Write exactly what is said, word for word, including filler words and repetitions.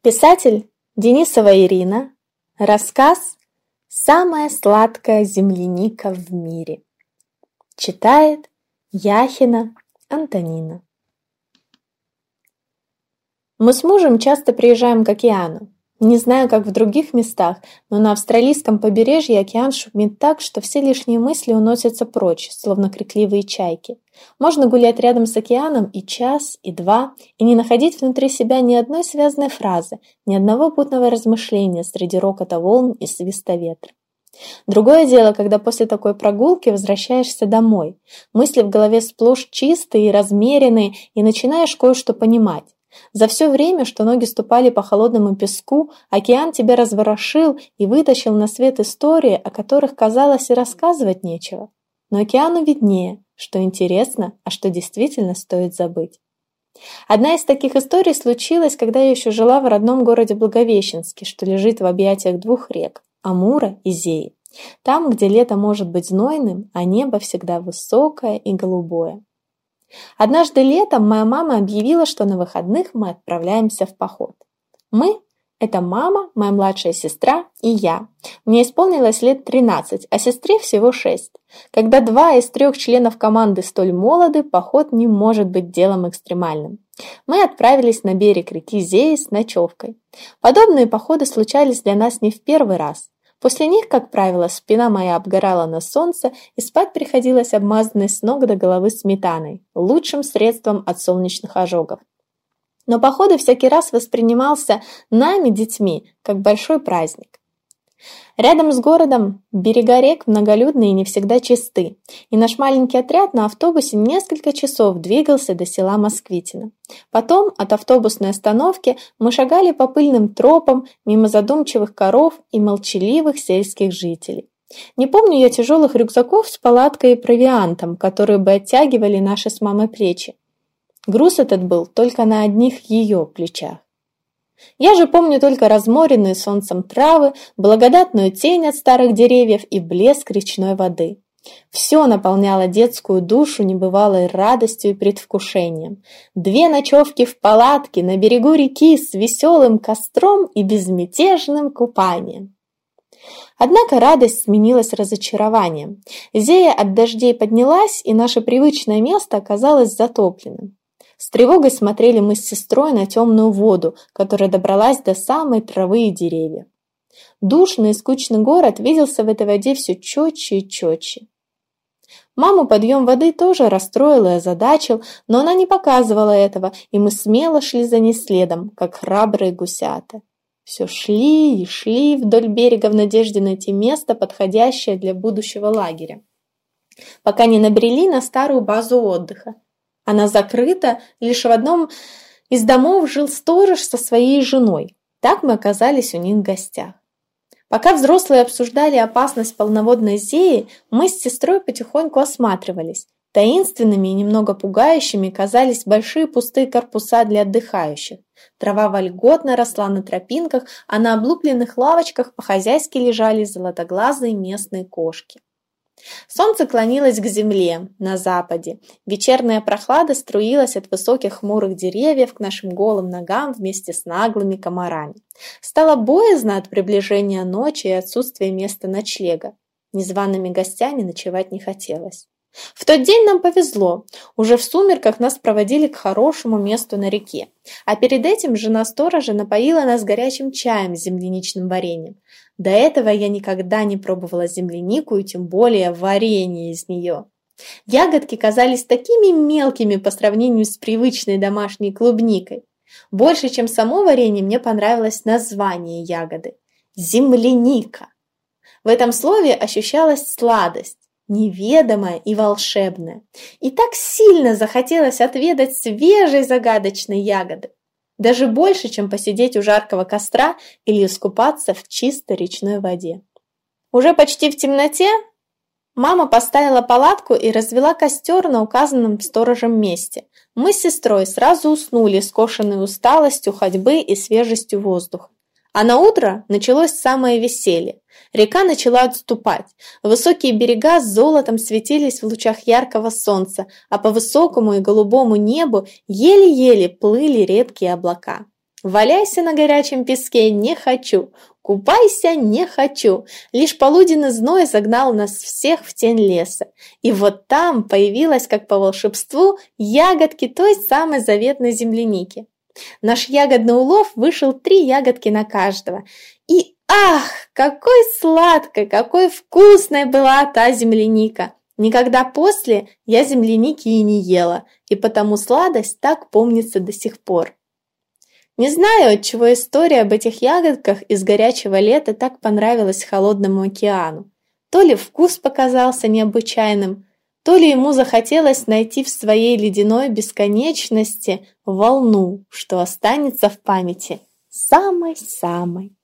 Писатель Денисова Ирина. Рассказ «Самая сладкая земляника в мире». Читает Яхина Антонина. Мы с мужем часто приезжаем к океану. Не знаю, как в других местах, но на австралийском побережье океан шумит так, что все лишние мысли уносятся прочь, словно крикливые чайки. Можно гулять рядом с океаном и час, и два, и не находить внутри себя ни одной связанной фразы, ни одного путного размышления среди рокота волн и свиста ветра. Другое дело, когда после такой прогулки возвращаешься домой. Мысли в голове сплошь чистые и размеренные, и начинаешь кое-что понимать. За все время, что ноги ступали по холодному песку, океан тебя разворошил и вытащил на свет истории, о которых, казалось, и рассказывать нечего. Но океану виднее, что интересно, а что действительно стоит забыть. Одна из таких историй случилась, когда я еще жила в родном городе Благовещенске, что лежит в объятиях двух рек – Амура и Зеи. Там, где лето может быть знойным, а небо всегда высокое и голубое. Однажды летом моя мама объявила, что на выходных мы отправляемся в поход. Мы – это мама, моя младшая сестра и я. Мне исполнилось лет тринадцать, а сестре всего шесть. Когда два из трех членов команды столь молоды, поход не может быть делом экстремальным. Мы отправились на берег реки Зеи с ночевкой. Подобные походы случались для нас не в первый раз. После них, как правило, спина моя обгорала на солнце, и спать приходилось обмазанной с ног до головы сметаной, лучшим средством от солнечных ожогов. Но походы всякий раз воспринимался нами, детьми, как большой праздник. Рядом с городом берега рек многолюдные и не всегда чисты, и наш маленький отряд на автобусе несколько часов двигался до села Москвитино. Потом от автобусной остановки мы шагали по пыльным тропам мимо задумчивых коров и молчаливых сельских жителей. Не помню я тяжелых рюкзаков с палаткой и провиантом, которые бы оттягивали наши с мамой плечи. Груз этот был только на одних ее плечах. Я же помню только разморенные солнцем травы, благодатную тень от старых деревьев и блеск речной воды. Все наполняло детскую душу небывалой радостью и предвкушением. Две ночевки в палатке на берегу реки с веселым костром и безмятежным купанием. Однако радость сменилась разочарованием. Зея от дождей поднялась, и наше привычное место оказалось затопленным. С тревогой смотрели мы с сестрой на темную воду, которая добралась до самой травы и деревьев. Душный и скучный город виделся в этой воде все четче и четче. Маму подъем воды тоже расстроил и озадачил, но она не показывала этого, и мы смело шли за ней следом, как храбрые гусята. Все шли и шли вдоль берега в надежде найти место, подходящее для будущего лагеря, пока не набрели на старую базу отдыха. Она закрыта, лишь в одном из домов жил сторож со своей женой. Так мы оказались у них в гостях. Пока взрослые обсуждали опасность полноводной Зеи, мы с сестрой потихоньку осматривались. Таинственными и немного пугающими казались большие пустые корпуса для отдыхающих. Трава вольготно росла на тропинках, а на облупленных лавочках по-хозяйски лежали золотоглазые местные кошки. Солнце клонилось к земле на западе. Вечерняя прохлада струилась от высоких хмурых деревьев к нашим голым ногам вместе с наглыми комарами. Стало боязно от приближения ночи и отсутствия места ночлега. Незваными гостями ночевать не хотелось. В тот день нам повезло. Уже в сумерках нас проводили к хорошему месту на реке. А перед этим жена сторожа напоила нас горячим чаем с земляничным вареньем. До этого я никогда не пробовала землянику и тем более варенье из нее. Ягодки казались такими мелкими по сравнению с привычной домашней клубникой. Больше, чем само варенье, мне понравилось название ягоды – земляника. В этом слове ощущалась сладость, неведомая и волшебная. И так сильно захотелось отведать свежей загадочной ягоды. Даже больше, чем посидеть у жаркого костра или искупаться в чистой речной воде. Уже почти в темноте мама поставила палатку и развела костер на указанном сторожем месте. Мы с сестрой сразу уснули, скошенные усталостью ходьбы и свежестью воздуха. А на утро началось самое веселье. Река начала отступать. Высокие берега с золотом светились в лучах яркого солнца, а по высокому и голубому небу еле-еле плыли редкие облака. Валяйся на горячем песке, не хочу. Купайся, не хочу. Лишь полуденный зной загнал нас всех в тень леса. И вот там появилась, как по волшебству, ягодки той самой заветной земляники. Наш ягодный улов вышел три ягодки на каждого. И ах, какой сладкой, какой вкусной была та земляника! Никогда после я земляники и не ела, и потому сладость так помнится до сих пор. Не знаю, отчего история об этих ягодках из горячего лета так понравилась холодному океану. То ли вкус показался необычайным, то ли ему захотелось найти в своей ледяной бесконечности волну, что останется в памяти самой-самой.